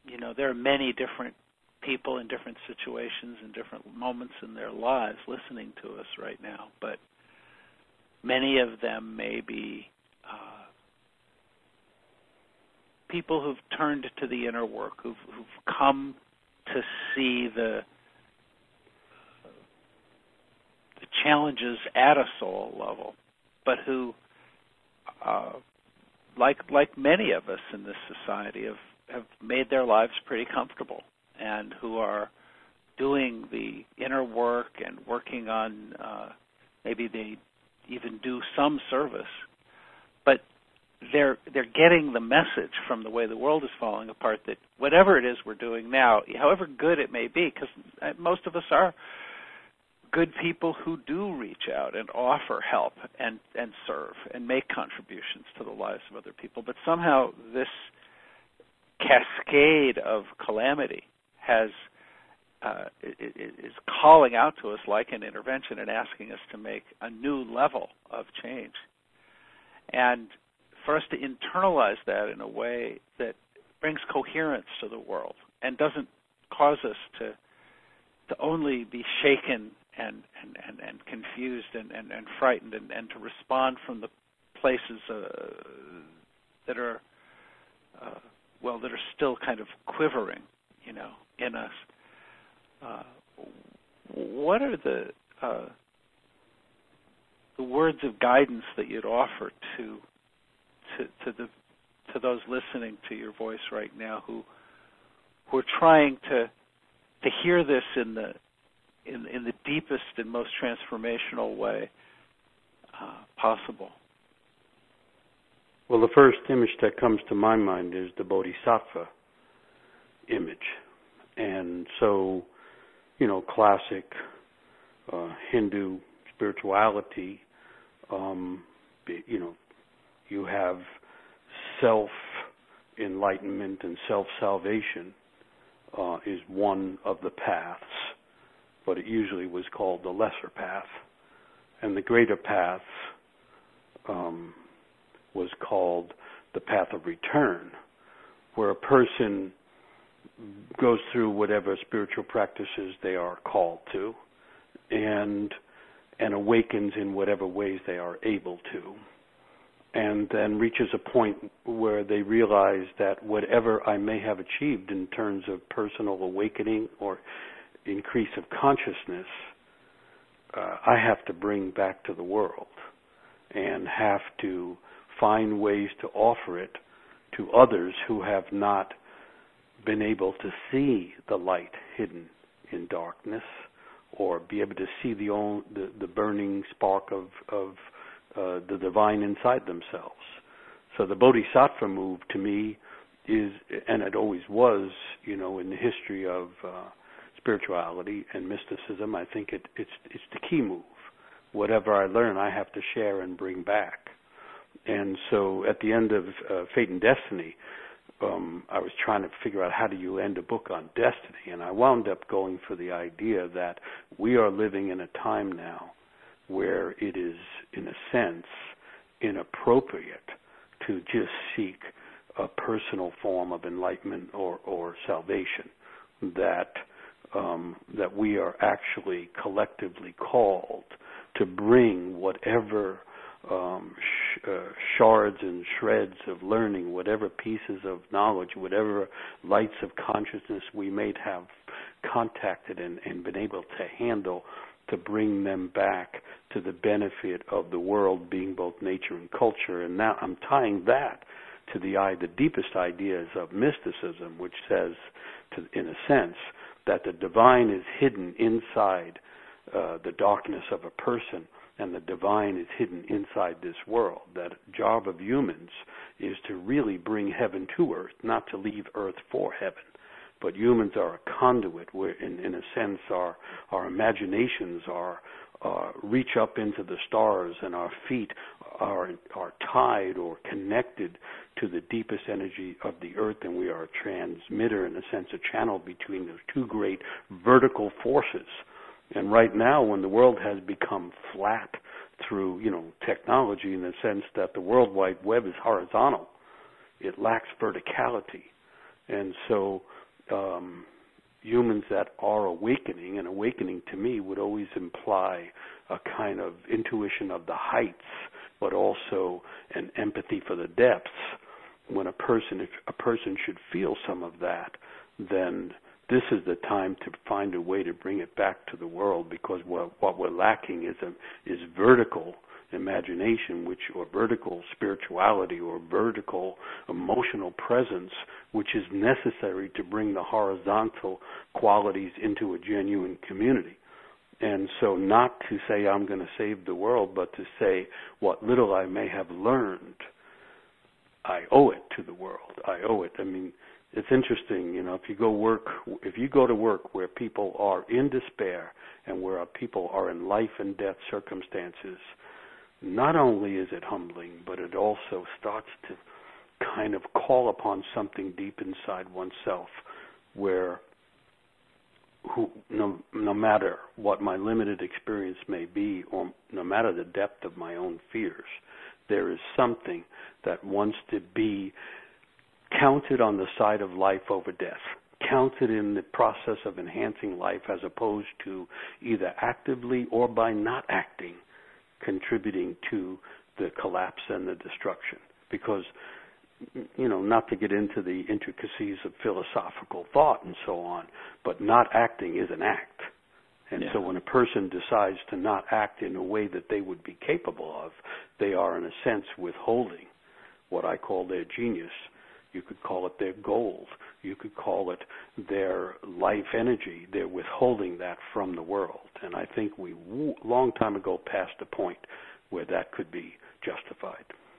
there are many different people in different situations and different moments in their lives listening to us right now, but many of them may be people who've turned to the inner work, who've come to see the challenges at a soul level, but who, like many of us in this society, have made their lives pretty comfortable, and who are doing the inner work and working on, maybe they even do some service, but they're getting the message from the way the world is falling apart that whatever it is we're doing now, however good it may be, because most of us are good people who do reach out and offer help and serve and make contributions to the lives of other people, but somehow this cascade of calamity is calling out to us like an intervention and asking us to make a new level of change. And for us to internalize that in a way that brings coherence to the world and doesn't cause us to only be shaken and confused and frightened and to respond from the places that are still kind of quivering, in us. What are the words of guidance that you'd offer to those listening to your voice right now who are trying to hear this in the deepest and most transformational way possible? Well, the first image that comes to my mind is the Bodhisattva image. And so, classic Hindu spirituality, you have self-enlightenment and self-salvation is one of the paths, but it usually was called the lesser path. And the greater path was called the path of return, where a person goes through whatever spiritual practices they are called to and awakens in whatever ways they are able to, and then reaches a point where they realize that whatever I may have achieved in terms of personal awakening or increase of consciousness, I have to bring back to the world and have to find ways to offer it to others who have not been able to see the light hidden in darkness, or be able to see the burning spark of the divine inside themselves. So the Bodhisattva move to me is, and it always was, in the history of spirituality and mysticism, I think it's the key move. Whatever I learn, I have to share and bring back. And so at the end of Fate and Destiny, I was trying to figure out how do you end a book on destiny, and I wound up going for the idea that we are living in a time now where it is, in a sense, inappropriate to just seek a personal form of enlightenment or salvation, that we are actually collectively called to bring whatever shards and shreds of learning, whatever pieces of knowledge, whatever lights of consciousness we may have contacted and been able to handle, to bring them back to the benefit of the world being both nature and culture. And now I'm tying that to the deepest ideas of mysticism, which says, in a sense, that the divine is hidden inside the darkness of a person, and the divine is hidden inside this world. That job of humans is to really bring heaven to earth, not to leave earth for heaven. But humans are a conduit where, in a sense, our imaginations reach up into the stars, and our feet are tied or connected to the deepest energy of the earth, and we are a transmitter, in a sense, a channel between those two great vertical forces. And right now, when the world has become flat through, technology, in the sense that the World Wide Web is horizontal, it lacks verticality. And so humans that are awakening, and awakening to me would always imply a kind of intuition of the heights, but also an empathy for the depths. When if a person should feel some of that, then this is the time to find a way to bring it back to the world, because what we're lacking is vertical imagination, or vertical spirituality, or vertical emotional presence, which is necessary to bring the horizontal qualities into a genuine community. And so not to say I'm going to save the world, but to say what little I may have learned, I owe it to the world. I owe it. I mean, it's interesting, if you go to work where people are in despair and where people are in life and death circumstances, not only is it humbling, but it also starts to kind of call upon something deep inside oneself, where no matter what my limited experience may be, or no matter the depth of my own fears, there is something that wants to be counted on the side of life over death, counted in the process of enhancing life, as opposed to either actively or by not acting contributing to the collapse and the destruction. Because, not to get into the intricacies of philosophical thought and so on, but not acting is an act. And so when a person decides to not act in a way that they would be capable of, they are in a sense withholding what I call their genius. You could call it their gold. You could call it their life energy. They're withholding that from the world. And I think we long time ago passed a point where that could be justified.